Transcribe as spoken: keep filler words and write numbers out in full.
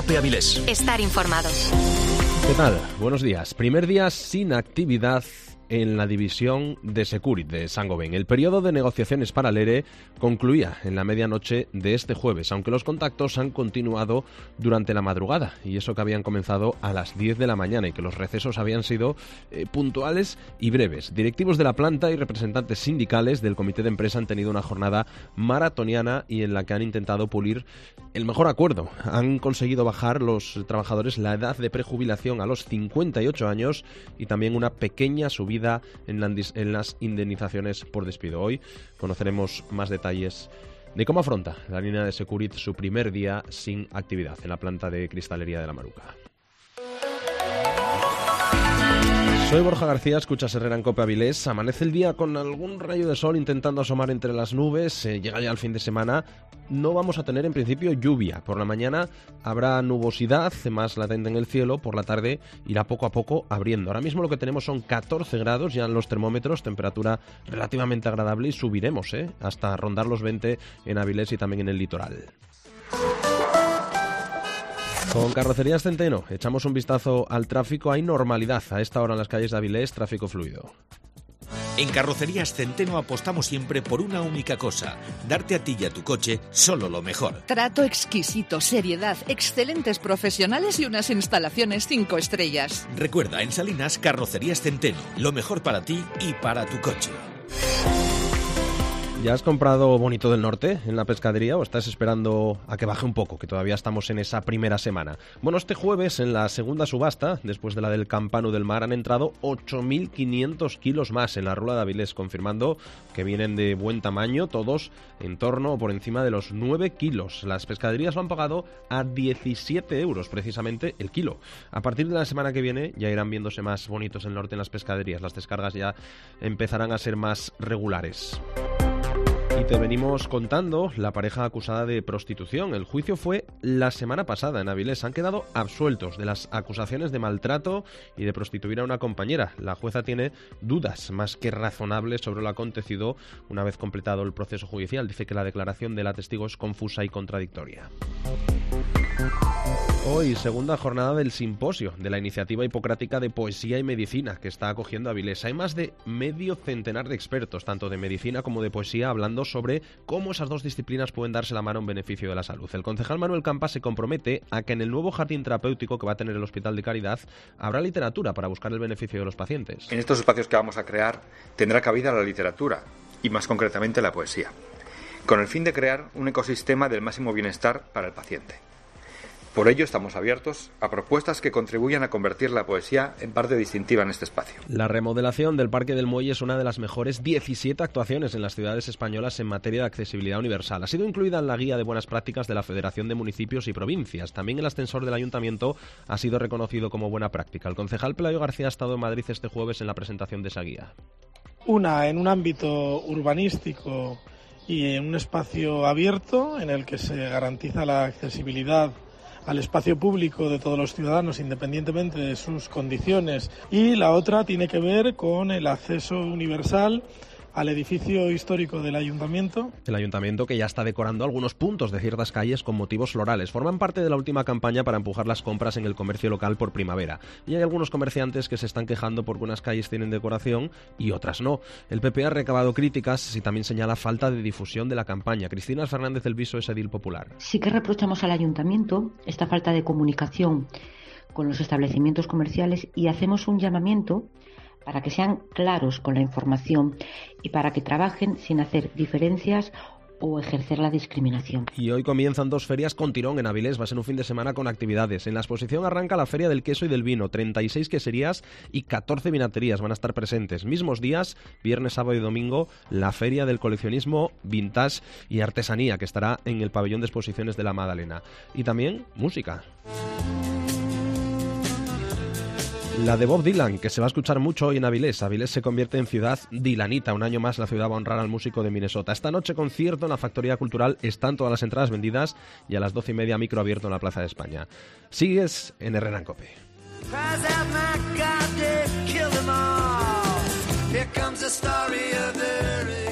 COPE Avilés. Estar informado. ¿Qué tal? Buenos días. Primer día sin actividad en la división de Securit de Saint-Gobain. El periodo de negociaciones para el ERE concluía en la medianoche de este jueves, aunque los contactos han continuado durante la madrugada, y eso que habían comenzado a las diez de la mañana y que los recesos habían sido eh, puntuales y breves. Directivos de la planta y representantes sindicales del comité de empresa han tenido una jornada maratoniana y en la que han intentado pulir el mejor acuerdo. Han conseguido bajar los trabajadores la edad de prejubilación a los cincuenta y ocho años y también una pequeña subida En, la, en las indemnizaciones por despido. Hoy conoceremos más detalles de cómo afronta la línea de Securit su primer día sin actividad en la planta de cristalería de La Maruca. Soy Borja García, escuchas Herrera en COPE Avilés. Amanece el día con algún rayo de sol intentando asomar entre las nubes. Eh, llega ya el fin de semana. No vamos a tener en principio lluvia. Por la mañana habrá nubosidad más latente en el cielo. Por la tarde irá poco a poco abriendo. Ahora mismo lo que tenemos son catorce grados ya en los termómetros, temperatura relativamente agradable, y subiremos ¿eh? hasta rondar los veinte en Avilés y también en el litoral. Con Carrocerías Centeno echamos un vistazo al tráfico. Hay normalidad a esta hora en las calles de Avilés, tráfico fluido. En Carrocerías Centeno apostamos siempre por una única cosa: darte a ti y a tu coche solo lo mejor. Trato exquisito, seriedad, excelentes profesionales y unas instalaciones cinco estrellas. Recuerda, en Salinas, Carrocerías Centeno, lo mejor para ti y para tu coche. ¿Ya has comprado Bonito del Norte en la pescadería o estás esperando a que baje un poco, que todavía estamos en esa primera semana? Bueno, este jueves, en la segunda subasta, después de la del Campanu del Mar, han entrado ocho mil quinientos kilos más en la Rula de Avilés, confirmando que vienen de buen tamaño, todos en torno o por encima de los nueve kilos. Las pescaderías lo han pagado a diecisiete euros, precisamente, el kilo. A partir de la semana que viene ya irán viéndose más bonitos el norte en las pescaderías. Las descargas ya empezarán a ser más regulares. Y te venimos contando la pareja acusada de prostitución. El juicio fue la semana pasada en Avilés. Han quedado absueltos de las acusaciones de maltrato y de prostituir a una compañera. La jueza tiene dudas más que razonables sobre lo acontecido una vez completado el proceso judicial. Dice que la declaración de la testigo es confusa y contradictoria. Hoy, segunda jornada del simposio de la Iniciativa Hipocrática de Poesía y Medicina que está acogiendo Avilés. Hay más de medio centenar de expertos, tanto de medicina como de poesía, hablando sobre cómo esas dos disciplinas pueden darse la mano en beneficio de la salud. El concejal Manuel Campas se compromete a que en el nuevo jardín terapéutico que va a tener el Hospital de Caridad habrá literatura para buscar el beneficio de los pacientes. En estos espacios que vamos a crear tendrá cabida la literatura y más concretamente la poesía, con el fin de crear un ecosistema del máximo bienestar para el paciente. Por ello estamos abiertos a propuestas que contribuyan a convertir la poesía en parte distintiva en este espacio. La remodelación del Parque del Muelle es una de las mejores diecisiete actuaciones en las ciudades españolas en materia de accesibilidad universal. Ha sido incluida en la guía de buenas prácticas de la Federación de Municipios y Provincias. También el ascensor del Ayuntamiento ha sido reconocido como buena práctica. El concejal Pelayo García ha estado en Madrid este jueves en la presentación de esa guía. Una en un ámbito urbanístico y en un espacio abierto en el que se garantiza la accesibilidad al espacio público de todos los ciudadanos, independientemente de sus condiciones. Y la otra tiene que ver con el acceso universal al edificio histórico del Ayuntamiento. El Ayuntamiento, que ya está decorando algunos puntos de ciertas calles con motivos florales, forman parte de la última campaña para empujar las compras en el comercio local por primavera. Y hay algunos comerciantes que se están quejando porque unas calles tienen decoración y otras no. El P P ha recabado críticas y también señala falta de difusión de la campaña. Cristina Fernández del Viso es edil popular. Sí que reprochamos al Ayuntamiento esta falta de comunicación con los establecimientos comerciales y hacemos un llamamiento para que sean claros con la información y para que trabajen sin hacer diferencias o ejercer la discriminación. Y hoy comienzan dos ferias con tirón en Avilés. Va a ser un fin de semana con actividades. En la exposición arranca la Feria del Queso y del Vino. treinta y seis queserías y catorce vinaterías van a estar presentes. Mismos días, viernes, sábado y domingo, la Feria del Coleccionismo, Vintage y Artesanía, que estará en el pabellón de exposiciones de la Madalena. Y también música. La de Bob Dylan, que se va a escuchar mucho hoy en Avilés. Avilés se convierte en ciudad dylanita. Un año más la ciudad va a honrar al músico de Minnesota. Esta noche concierto en la Factoría Cultural. Están todas las entradas vendidas y a las doce y media micro abierto en la Plaza de España. Sigues en Herrera en COPE. Here comes the story of the